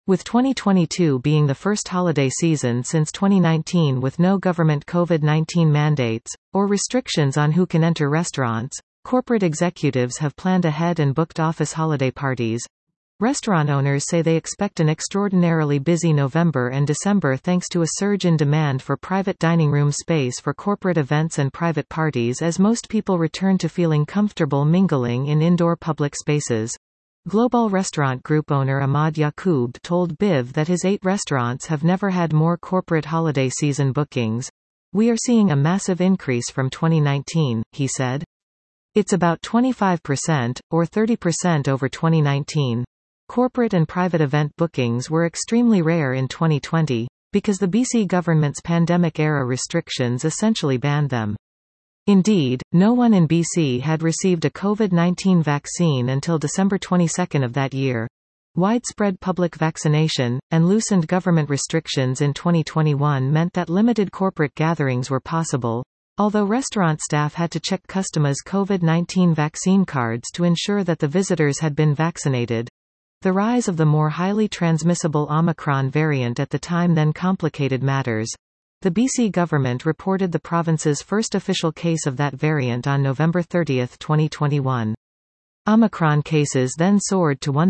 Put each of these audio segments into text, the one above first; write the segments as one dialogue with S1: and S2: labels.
S1: With 2022 being the first holiday season since 2019 with no government COVID-19 mandates, or restrictions on who can enter restaurants, corporate executives have planned ahead and booked office holiday parties. Restaurant owners say they expect an extraordinarily busy November and December thanks to a surge in demand for private dining room space for corporate events and private parties as most people return to feeling comfortable mingling in indoor public spaces. Global restaurant group owner Ahmad Yaqub told BIV that his 8 restaurants have never had more corporate holiday season bookings. "We are seeing a massive increase from 2019, he said. "It's about 25%, or 30% over 2019. Corporate and private event bookings were extremely rare in 2020, because the BC government's pandemic-era restrictions essentially banned them. Indeed, no one in BC had received a COVID-19 vaccine until December 22 of that year. Widespread public vaccination, and loosened government restrictions in 2021 meant that limited corporate gatherings were possible, although restaurant staff had to check customers' COVID-19 vaccine cards to ensure that the visitors had been vaccinated. The rise of the more highly transmissible Omicron variant at the time then complicated matters. The BC government reported the province's first official case of that variant on November 30, 2021. Omicron cases then soared to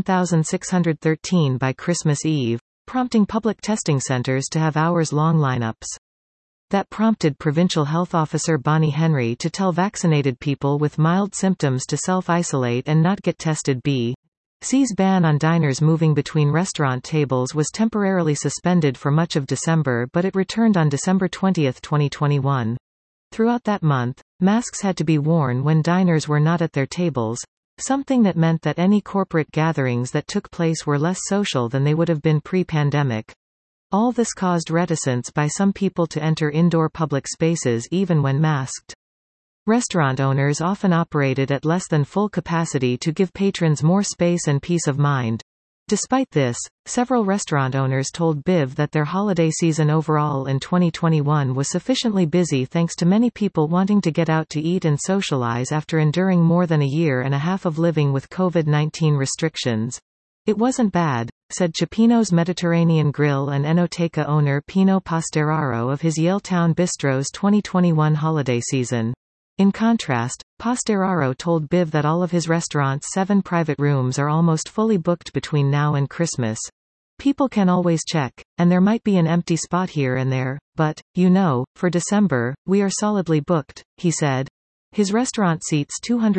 S1: 1,613 by Christmas Eve, prompting public testing centres to have hours-long lineups. That prompted Provincial Health Officer Bonnie Henry to tell vaccinated people with mild symptoms to self-isolate and not get tested. BC's ban on diners moving between restaurant tables was temporarily suspended for much of December, but it returned on December 20, 2021. Throughout that month, masks had to be worn when diners were not at their tables, something that meant that any corporate gatherings that took place were less social than they would have been pre-pandemic. All this caused reticence by some people to enter indoor public spaces even when masked. Restaurant owners often operated at less than full capacity to give patrons more space and peace of mind. Despite this, several restaurant owners told BIV that their holiday season overall in 2021 was sufficiently busy thanks to many people wanting to get out to eat and socialize after enduring more than a year and a half of living with COVID-19 restrictions. "It wasn't bad," said Cioppino's Mediterranean Grill and Enoteca owner Pino Pasteraro of his Yaletown Bistro's 2021 holiday season. In contrast, Pasteraro told BIV that all of his restaurant's 7 private rooms are almost fully booked between now and Christmas. "People can always check, and there might be an empty spot here and there, but, for December, we are solidly booked," he said. His restaurant seats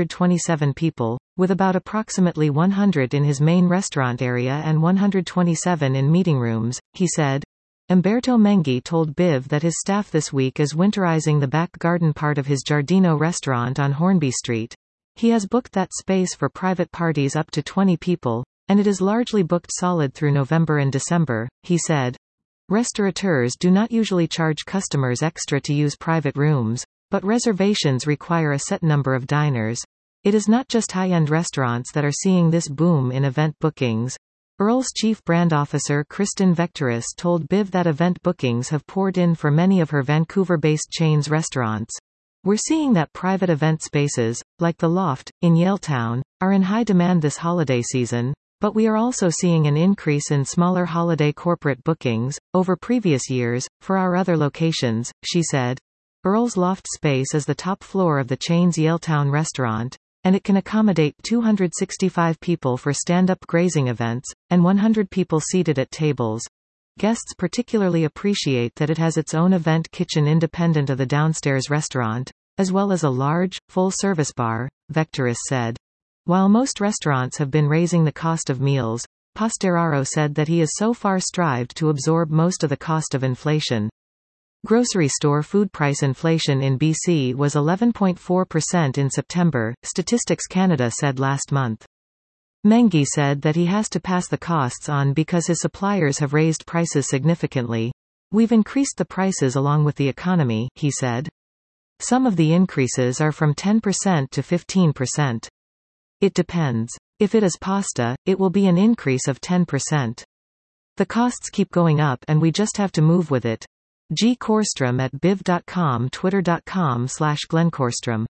S1: 227 people, with about approximately 100 in his main restaurant area and 127 in meeting rooms, he said. Umberto Menghi told BIV that his staff this week is winterizing the back garden part of his Giardino restaurant on Hornby Street. He has booked that space for private parties up to 20 people, and it is largely booked solid through November and December, he said. Restaurateurs do not usually charge customers extra to use private rooms, but reservations require a set number of diners. It is not just high-end restaurants that are seeing this boom in event bookings. Earl's chief brand officer Kristen Vectoris told BIV that event bookings have poured in for many of her Vancouver-based chain's restaurants. "We're seeing that private event spaces, like the Loft, in Yaletown, are in high demand this holiday season, but we are also seeing an increase in smaller holiday corporate bookings, over previous years, for our other locations," she said. Earl's Loft space is the top floor of the chain's Yaletown restaurant, and it can accommodate 265 people for stand-up grazing events, and 100 people seated at tables. Guests particularly appreciate that it has its own event kitchen independent of the downstairs restaurant, as well as a large, full-service bar, Vectoris said. While most restaurants have been raising the cost of meals, Pasteraro said that he has so far strived to absorb most of the cost of inflation. Grocery store food price inflation in BC was 11.4% in September, Statistics Canada said last month. Menghi said that he has to pass the costs on because his suppliers have raised prices significantly. "We've increased the prices along with the economy," he said. Some of the increases are from 10% to 15%. "It depends. If it is pasta, it will be an increase of 10%. The costs keep going up and we just have to move with it." G. Korstrom at biv.com, twitter.com/Glenn Korstrom.